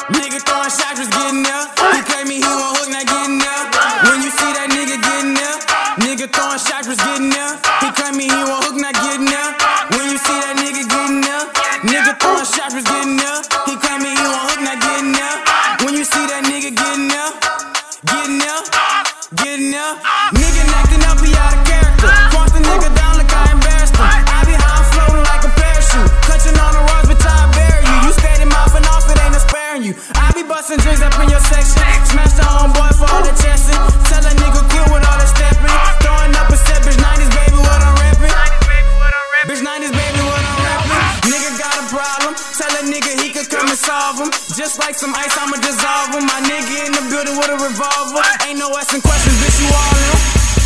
Nigga throwing shots was getting there. He claim me, he won't hook, not getting there. When you see that nigga getting there, nigga throwing shots was getting there. He claim me, he won't hook, not getting there. When you see that nigga getting there, nigga throwing shots was getting there. He claim me, he won't hook, not getting there. When you see that nigga getting there, getting there, getting there. Nigga acting up, he out of character. Force the nigga down like I embarrassed him. I be high, I'm floating like a parachute. Clutching on the rocks, bitch, I bury you. You steady mouthing off, it ain't a sparing you. I be busting drinks up in your section. Smash the homeboy for all the chesting. Tell a nigga quit with all the stepping. Throwing up a step, bitch, 90s baby, what I'm rapping. Bitch, 90s baby, what I'm rapping. Nigga got a problem. Tell a nigga he could come and solve him. Just like some ice, I'ma dissolve him. My nigga in the building with a revolver. Ain't no asking questions, bitch, you all in.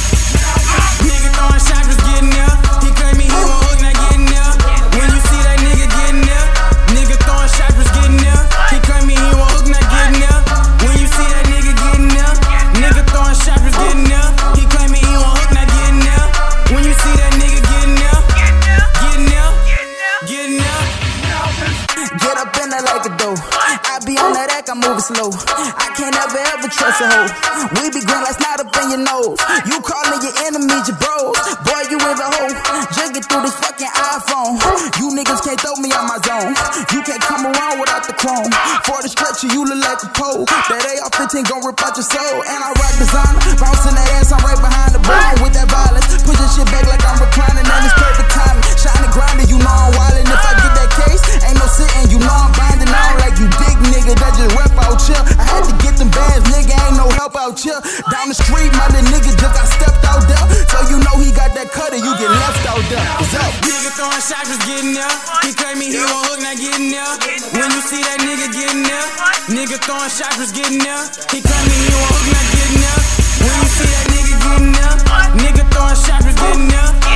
Nigga throwing shots was getting there. He claim me, he won't hook, not getting there. When you see that nigga getting there, nigga throwing shots was getting there. He claim me, he won't hook, not getting there. When you see that nigga getting there, nigga throwing shots was getting there. He claim me, he won't hook, not getting there. When you see that nigga getting there, getting there, getting there. Get up in there like a dough. I be on that act, I'm moving slow. I can't ever trust a hoe. We be green like snot up in your nose. You calling your enemies your bros. Boy, you is a hoe. Just get through this fucking iPhone. You niggas can't throw me out my zone. You can't come around without the chrome. For the stretcher, you look like a pole. That AR-15 gon' rip out your soul. And I rock designer, bouncing that ass, I'm right behind the bone with that violence. Push your shit back like I'm reclining, and it's perfect timing. Shine and grinding, you know I'm wildin'. If I get that case, ain't no sitting, you know I'm binding. I don't like you dick nigga that just rap out here. I had to get them bands, nigga, ain't no help out here. Down the street, my little nigga just got stepped out there. So you know he got that cutter, you get left out there. What's up? Nigga throwing shots was getting there. He claim me, he won't hook, not getting there. When you see that nigga getting there, nigga throwing shots was getting there. He claim me, he won't hook, not getting there. When you see that nigga getting there, nigga throwing shots was getting there.